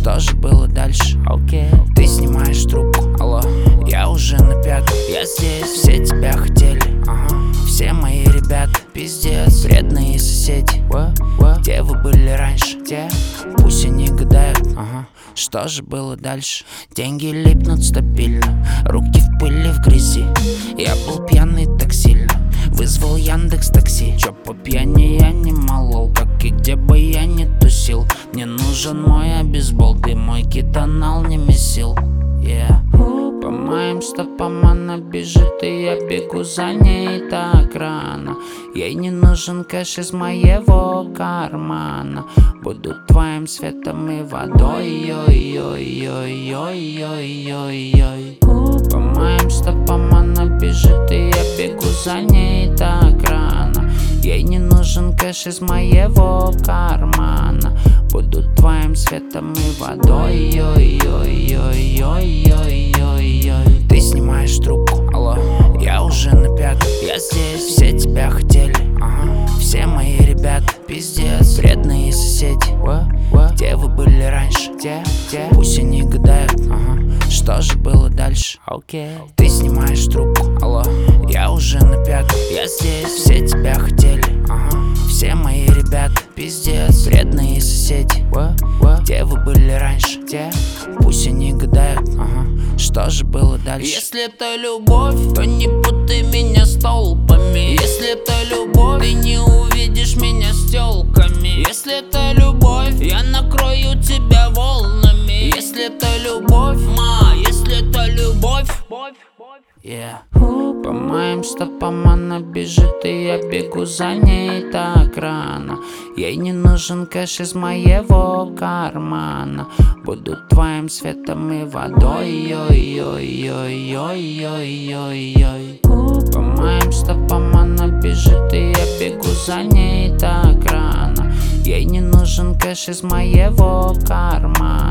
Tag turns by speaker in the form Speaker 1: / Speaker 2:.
Speaker 1: Что же было дальше? Ты снимаешь трубку, алло, я уже на пятом. Я здесь, все тебя хотели, все мои ребята, пиздец. Вредные соседи, где вы были раньше? Где? Пусть они гадают, что же было дальше? Деньги липнут стабильно, руки в пыли, в грязи. Я был пьяный так сильно, вызвал Яндекс такси. Чё по пьяни я не молол, как и где бы я не тусил. Мне нужен мой обезбол, ты мой кетонал не месил. По моим стопам она бежит, и я бегу за ней так рано. Ей не нужен кэш из моего кармана. Буду твоим светом и водой, ой-ой-ой-ой-ой-ой-ой. По моим стопам она бежит, и я бегу за ней так рано. Ей не нужен кэш из моего кармана. Буду твоим светом и водой, ой-ой-ой-ой-ой-ой-ой. Ты снимаешь трубку, алло, я уже на пятом. Я здесь, все тебя хотели, все мои ребята, пиздец. Вредные соседи, где вы были раньше? Где? Пусть они гадают, что же было дальше? Ты снимаешь трубку, алло, я уже на пятом. Я здесь, все тебя хотели, все мои ребята, пиздец. Вредные соседи, где вы были раньше? Где? Пусть они гадают, что же было дальше? Если это любовь, то не путай меня с толпами. Если это любовь, ты не увидишь меня с тёлками. Если это любовь, я накрою тебя волнами. Если это любовь, если это любовь, По моим стопам она бежит, и я бегу за ней так рано. Ей не нужен кэш из моего кармана. Буду твоим светом и водой, ой-ой-ой-ой-ой-ой-ой. По моим стопам она бежит, и я бегу за ней так рано. Ей не нужен кэш из моего кармана.